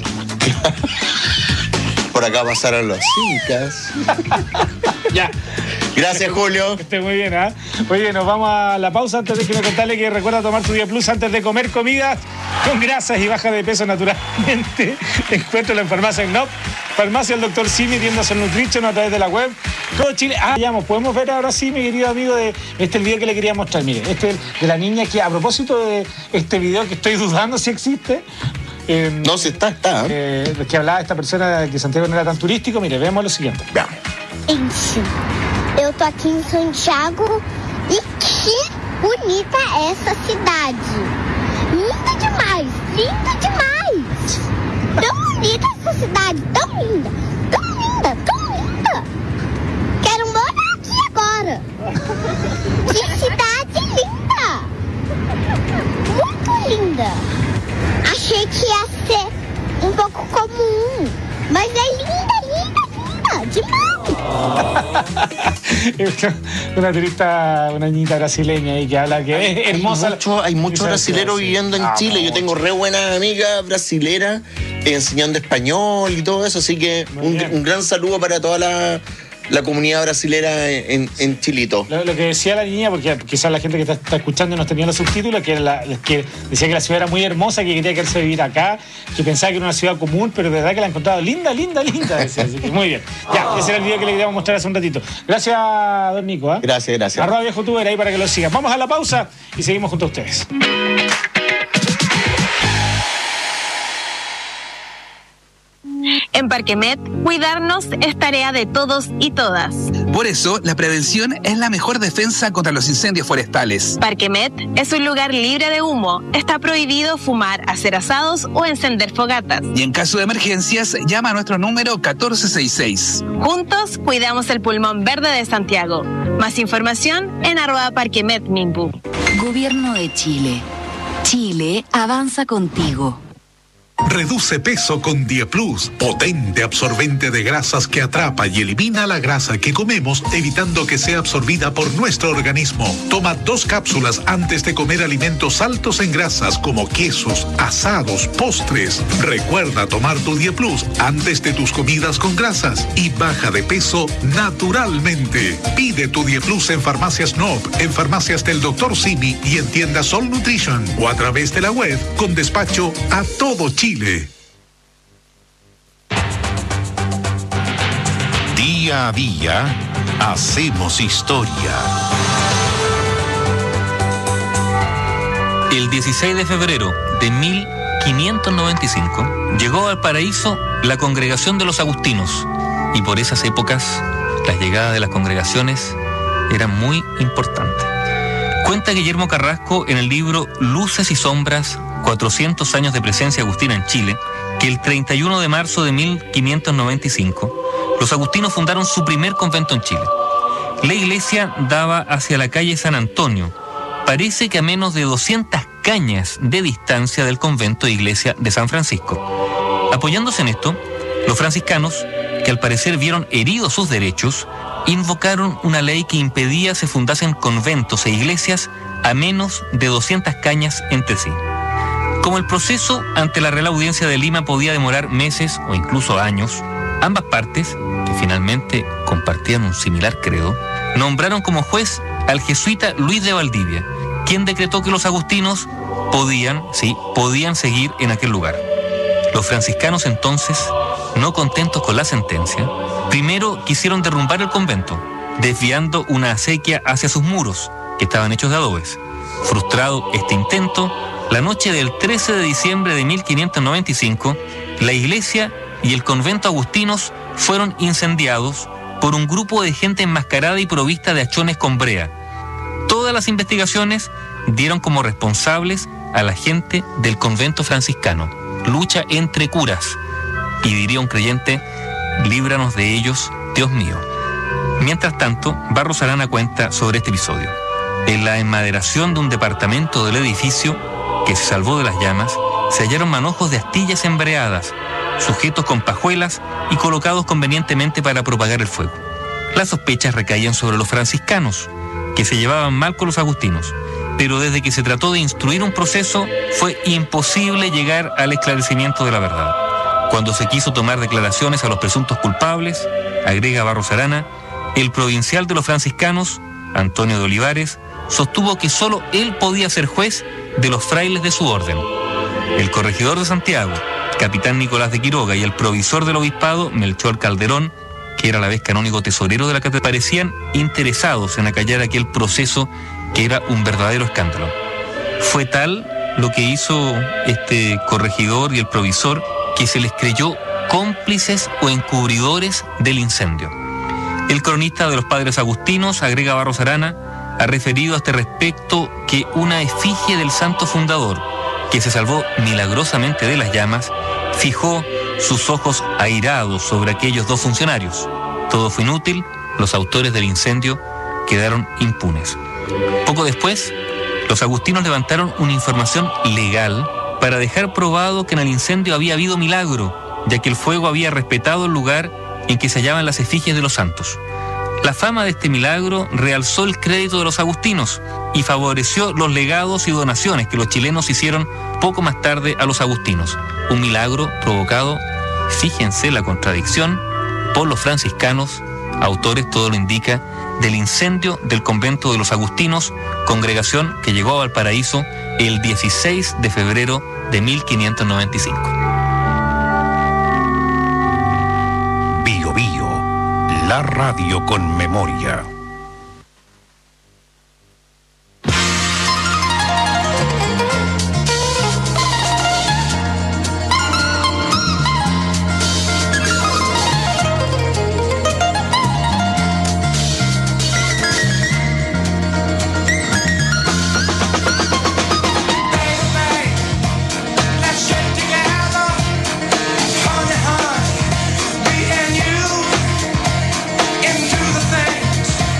Por acá pasaron los incas. Ya. Gracias, Julio. Que esté muy bien, ¿ah? Oye, nos vamos a la pausa. Antes déjeme contarle que recuerda tomar tu Día Plus antes de comer comidas con grasas y baja de peso naturalmente. Encuéntralo en Farmacia Knop, Farmacia El Dr. Simi, tiendas en Nutrition a través de la web. Todo Chile. Podemos ver ahora sí, mi querido amigo, de el video que le quería mostrar. Mire, de la niña que, a propósito de este video que estoy dudando si existe. No, si está. Que hablaba esta persona de que Santiago no era tan turístico. Mire, veamos lo siguiente. Veamos. Eu tô aqui em Santiago e que bonita é essa cidade. Linda demais, linda demais. Tão bonita essa cidade, tão linda, tão linda, tão linda. Quero morar aqui agora. Que cidade linda. Muito linda. Achei que ia ser um pouco comum, mas é linda, linda, linda, demais. Una turista, una niñita brasileña ahí que habla que es hermosa. Hay muchos brasileros viviendo en Chile. Yo tengo re buenas amigas brasileras enseñando español y todo eso. Así que un gran saludo para toda la comunidad brasilera en Chilito. Lo que decía la niña, porque quizás la gente que está escuchando no tenía los subtítulos, que decía que la ciudad era muy hermosa, que quería quedarse a vivir acá, que pensaba que era una ciudad común, pero de verdad que la encontraba linda, linda, linda. Decía. Así que muy bien. Ya, ese era el video que le queríamos mostrar hace un ratito. Gracias, don Nico. ¿Eh? Gracias. @viejotuber ahí para que lo sigan. Vamos a la pausa y seguimos junto a ustedes. En Parquemet, cuidarnos es tarea de todos y todas. Por eso, la prevención es la mejor defensa contra los incendios forestales. Parquemet es un lugar libre de humo. Está prohibido fumar, hacer asados o encender fogatas. Y en caso de emergencias, llama a nuestro número 1466. Juntos, cuidamos el pulmón verde de Santiago. Más información en @parquemetminbu. Gobierno de Chile. Chile avanza contigo. Reduce peso con Dieplus, potente absorbente de grasas que atrapa y elimina la grasa que comemos, evitando que sea absorbida por nuestro organismo. Toma 2 cápsulas antes de comer alimentos altos en grasas como quesos, asados, postres. Recuerda tomar tu Dieplus antes de tus comidas con grasas y baja de peso naturalmente. Pide tu Dieplus en Farmacias Knop, en Farmacias del Dr. Simi y en tiendas Sol Nutrition o a través de la web con despacho a todo Chile. Día a día, hacemos historia. El 16 de febrero de 1595 llegó al paraíso la congregación de los agustinos, y por esas épocas la llegada de las congregaciones era muy importante. Cuenta Guillermo Carrasco en el libro Luces y Sombras, 400 años de presencia agustina en Chile, que el 31 de marzo de 1595 los agustinos fundaron su primer convento en Chile. La iglesia daba hacia la calle San Antonio, parece que a menos de 200 cañas de distancia del convento e iglesia de San Francisco. Apoyándose en esto, los franciscanos, que al parecer vieron heridos sus derechos, invocaron una ley que impedía se fundasen conventos e iglesias a menos de 200 cañas entre sí. Como el proceso ante la Real Audiencia de Lima podía demorar meses o incluso años, ambas partes, que finalmente compartían un similar credo, nombraron como juez al jesuita Luis de Valdivia, quien decretó que los agustinos podían seguir en aquel lugar. Los franciscanos entonces, no contentos con la sentencia, primero quisieron derrumbar el convento, desviando una acequia hacia sus muros, que estaban hechos de adobes. Frustrado este intento, la noche del 13 de diciembre de 1595, la iglesia y el convento agustinos fueron incendiados por un grupo de gente enmascarada y provista de hachones con brea. Todas las investigaciones dieron como responsables a la gente del convento franciscano. Lucha entre curas. Y diría un creyente, líbranos de ellos, Dios mío. Mientras tanto, Barros Arana cuenta sobre este episodio. En la enmaderación de un departamento del edificio que se salvó de las llamas, se hallaron manojos de astillas embreadas, sujetos con pajuelas y colocados convenientemente para propagar el fuego. Las sospechas recaían sobre los franciscanos, que se llevaban mal con los agustinos, pero desde que se trató de instruir un proceso, fue imposible llegar al esclarecimiento de la verdad. Cuando se quiso tomar declaraciones a los presuntos culpables, agrega Barros Arana, el provincial de los franciscanos, Antonio de Olivares, sostuvo que solo él podía ser juez de los frailes de su orden. El corregidor de Santiago, capitán Nicolás de Quiroga, y el provisor del obispado, Melchor Calderón, que era a la vez canónigo tesorero de la catedral, parecían interesados en acallar aquel proceso que era un verdadero escándalo. Fue tal lo que hizo este corregidor y el provisor que se les creyó cómplices o encubridores del incendio. El cronista de los padres agustinos, agrega Barros Arana, ha referido a este respecto que una efigie del santo fundador, que se salvó milagrosamente de las llamas, fijó sus ojos airados sobre aquellos dos funcionarios. Todo fue inútil, los autores del incendio quedaron impunes. Poco después, los agustinos levantaron una información legal para dejar probado que en el incendio había habido milagro, ya que el fuego había respetado el lugar en que se hallaban las efigies de los santos. La fama de este milagro realzó el crédito de los agustinos y favoreció los legados y donaciones que los chilenos hicieron poco más tarde a los agustinos. Un milagro provocado, fíjense la contradicción, por los franciscanos, autores, todo lo indica, del incendio del convento de los agustinos, congregación que llegó a Valparaíso el 16 de febrero de 1595. Bio Bio, la radio con memoria. Into the things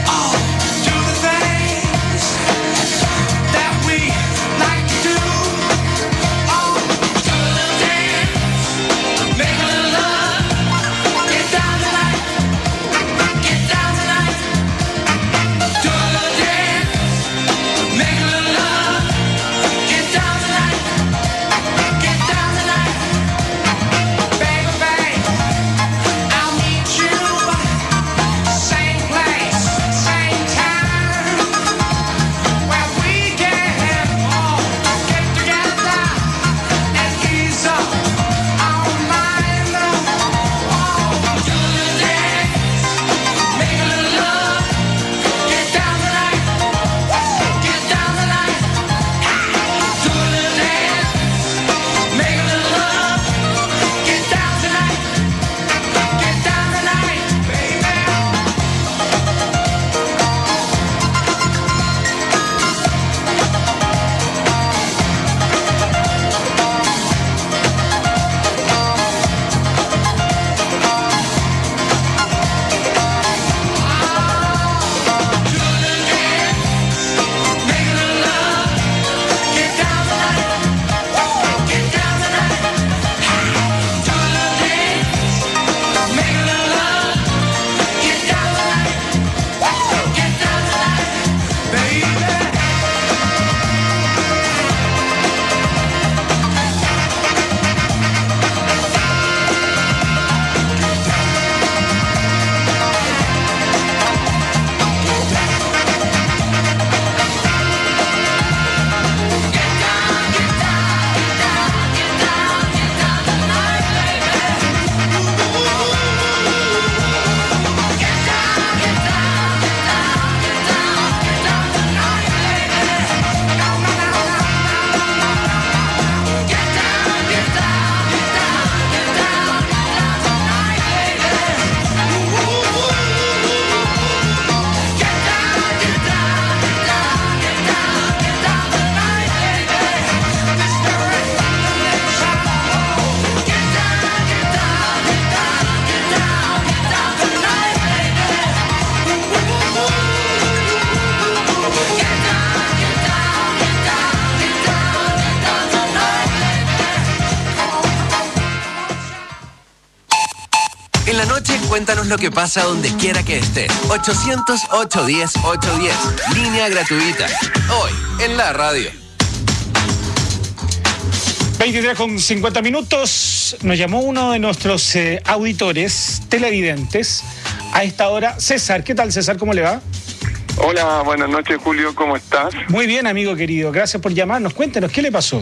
esta noche cuéntanos lo que pasa donde quiera que estés. 800-810-810. Línea gratuita. Hoy en la radio. 23:50. Nos llamó uno de nuestros auditores, televidentes, a esta hora. César, ¿qué tal, César? ¿Cómo le va? Hola, buenas noches, Julio, ¿cómo estás? Muy bien, amigo querido, gracias por llamarnos. Cuéntenos, ¿qué le pasó?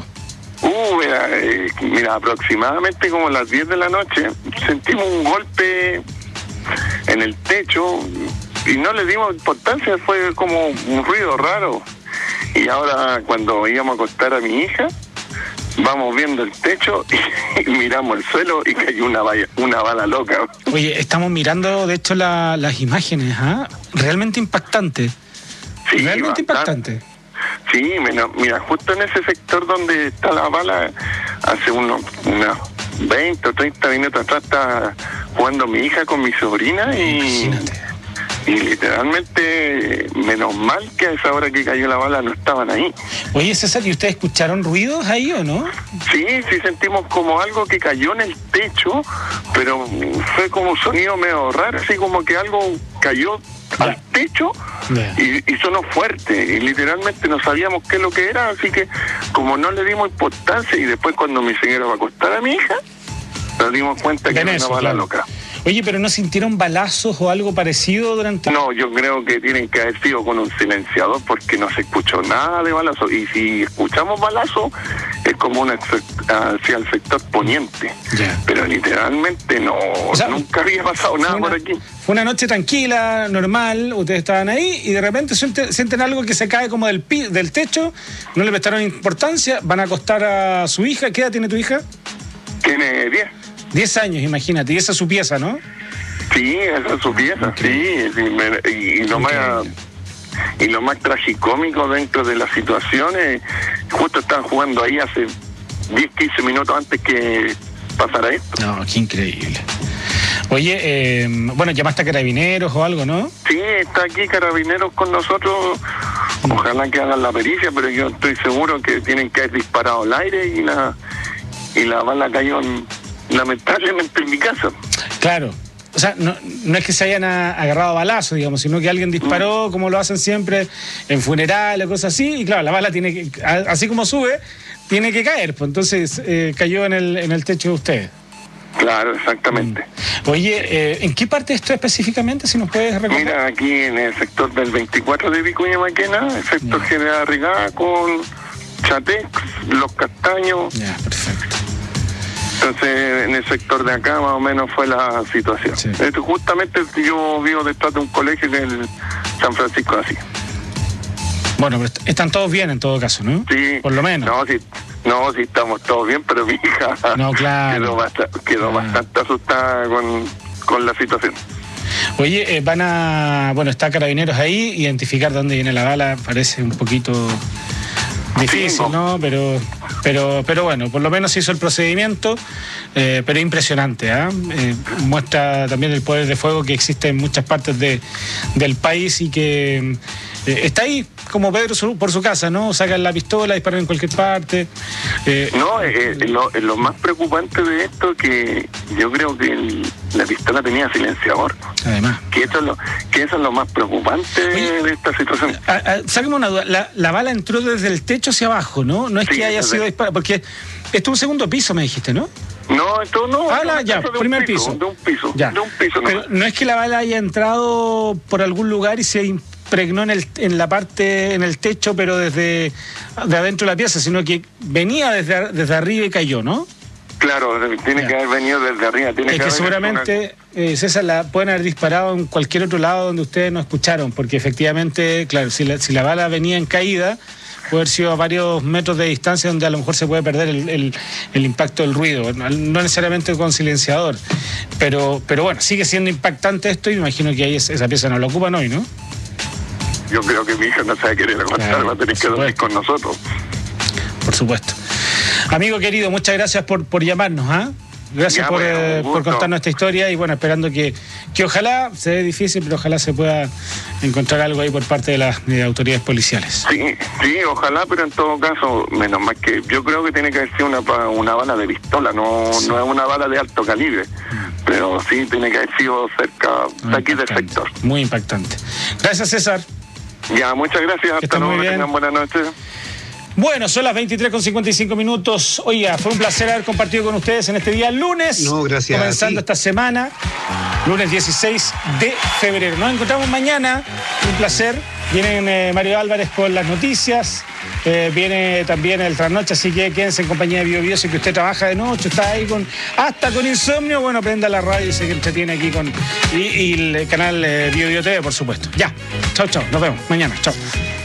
Mira, aproximadamente como a las 10 de la noche sentimos un golpe en el techo y no le dimos importancia, fue como un ruido raro. Y ahora cuando íbamos a acostar a mi hija, vamos viendo el techo y miramos el suelo y cayó una bala loca. Oye, estamos mirando de hecho las imágenes, ¿ah? Realmente impactante. Sí, realmente bastante. Impactante. Sí, mira, justo en ese sector donde está la bala, hace unos 20 o 30 minutos atrás estaba jugando mi hija con mi sobrina y literalmente, menos mal que a esa hora que cayó la bala no estaban ahí. Oye, César, ¿y ustedes escucharon ruidos ahí o no? Sí, sentimos como algo que cayó en el techo, pero fue como un sonido medio raro, así como que algo cayó al techo y sonó fuerte y literalmente no sabíamos qué es lo que era, así que como no le dimos importancia y después cuando mi señora va a acostar a mi hija nos dimos cuenta que era una bala loca. Oye, ¿pero no sintieron balazos o algo parecido durante...? No, yo creo que tienen que haber sido con un silenciador porque no se escuchó nada de balazo. Y si escuchamos balazo, es como hacia el sector poniente. Ya. Pero literalmente no, o sea, nunca había pasado nada por aquí. Fue una noche tranquila, normal, ustedes estaban ahí y de repente sienten algo que se cae como del techo, no le prestaron importancia, van a acostar a su hija. ¿Qué edad tiene tu hija? Tiene 10. 10 años, imagínate, y esa es su pieza, ¿no? Sí, esa es su pieza, sí, y lo más tragicómico dentro de las situaciones, justo estaban jugando ahí hace 10-15 minutos antes que pasara esto. No, qué increíble. Oye, bueno, llamaste a Carabineros o algo, ¿no? Sí, está aquí Carabineros con nosotros, ojalá que hagan la pericia, pero yo estoy seguro que tienen que haber disparado al aire y la bala cayó lamentablemente en mi casa. Claro, o sea, no es que se hayan agarrado a balazo, digamos, sino que alguien disparó, como lo hacen siempre en funerales o cosas así, y claro, la bala tiene que, así como sube, tiene que caer, pues entonces cayó en el techo de ustedes. Claro, exactamente. Oye, ¿en qué parte esto específicamente, si nos puedes recordar? Mira, aquí en el sector del 24 de Vicuña Maquena, el sector General Rigada con Chatex, Los Castaños. Ya, perfecto. Entonces, en el sector de acá más o menos fue la situación. Sí. Justamente yo vivo detrás de un colegio en el San Francisco de Asís. Bueno, pero están todos bien en todo caso, ¿no? Sí. Por lo menos. No, sí estamos todos bien, pero mi hija quedó bastante asustada con la situación. Oye, está Carabineros ahí, identificar dónde viene la bala parece un poquito difícil, ¿no? Pero bueno, por lo menos se hizo el procedimiento, pero impresionante, ¿eh? Muestra también el poder de fuego que existe en muchas partes del país y que está ahí como Pedro por su casa, ¿no? Sacan la pistola, disparan en cualquier parte. Lo más preocupante de esto que yo creo que la pistola tenía silenciador. Además. Que eso es lo más preocupante de esta situación. Sáqueme una duda, la bala entró desde el techo hacia abajo, ¿no? No es que haya sido disparada, porque esto es un segundo piso, me dijiste, ¿no? No, esto no. Primer piso. De un piso. Ya. De un piso. Pero no es que la bala haya entrado por algún lugar y se impregnó en la parte, en el techo, pero de adentro de la pieza, sino que venía desde arriba y cayó, ¿no? Claro, tiene que haber venido desde arriba. Es que seguramente, César, la pueden haber disparado en cualquier otro lado donde ustedes no escucharon, porque efectivamente, claro, si la bala venía en caída, puede haber sido a varios metros de distancia donde a lo mejor se puede perder el impacto del ruido, no necesariamente con silenciador, pero bueno, sigue siendo impactante esto y me imagino que ahí esa pieza no la ocupan hoy, ¿no? Yo creo que mi hija no se va a querer aguantar, va a tener que dormir con nosotros. Por supuesto. Amigo querido, muchas gracias por llamarnos, ¿ah? Gracias por contarnos esta historia y bueno, esperando que ojalá, se ve difícil, pero ojalá se pueda encontrar algo ahí por parte de las autoridades policiales. Sí, ojalá, pero en todo caso, menos mal que yo creo que tiene que ser una bala de pistola, no es una bala de alto calibre, pero sí tiene que haber sido cerca de aquí del sector. Muy impactante. Gracias, César. Ya, muchas gracias. Hasta luego, que tengan buenas noches. Bueno, son las 23:55. Oiga, fue un placer haber compartido con ustedes en este día lunes. No, gracias. Comenzando esta semana, lunes 16 de febrero. Nos encontramos mañana. Un placer. Vienen Mario Álvarez con las noticias. Viene también el trasnoche, así que quédense en compañía de Bio Bio. Sé que usted trabaja de noche, está ahí hasta con insomnio. Bueno, prenda la radio y se entretiene aquí y el canal Bio Bio TV, por supuesto. Ya. Chau, chau. Nos vemos mañana. Chau.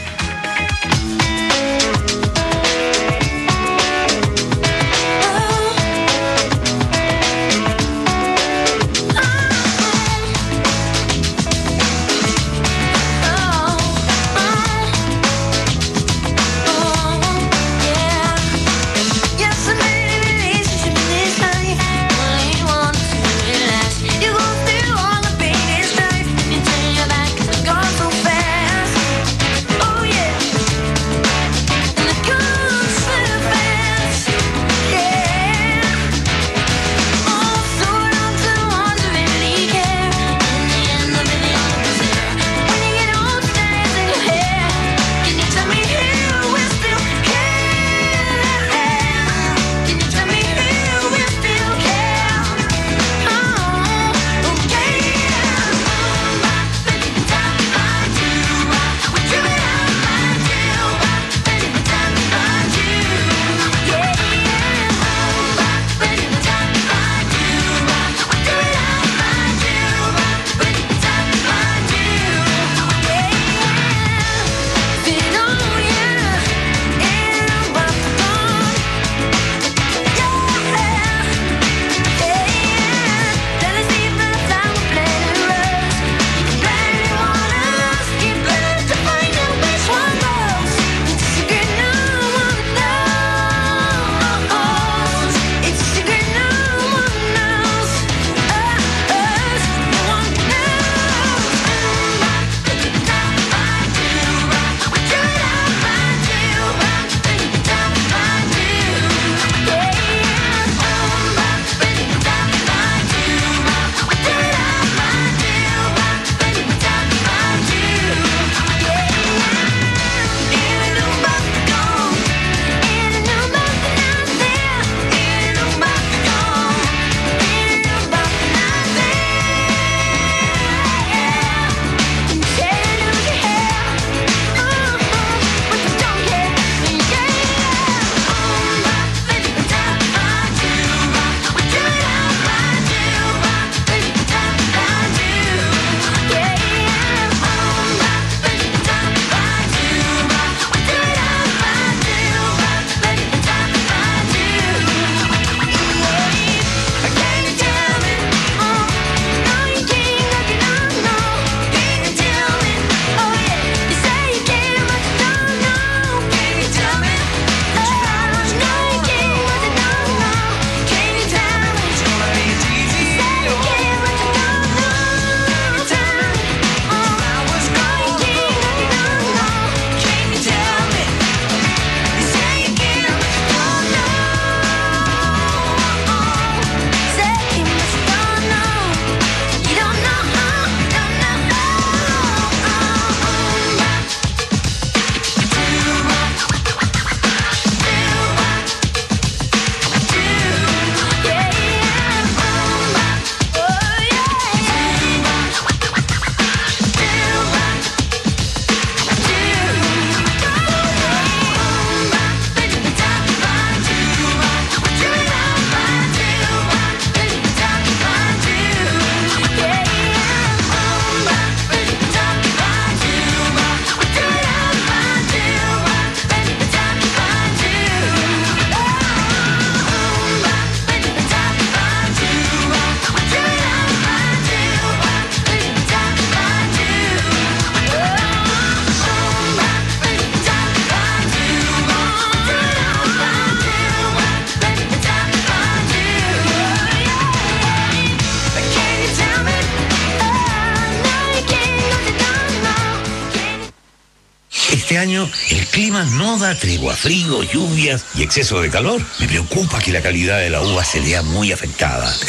Este año el clima no da tregua, frío, lluvias y exceso de calor. Me preocupa que la calidad de la uva se vea muy afectada.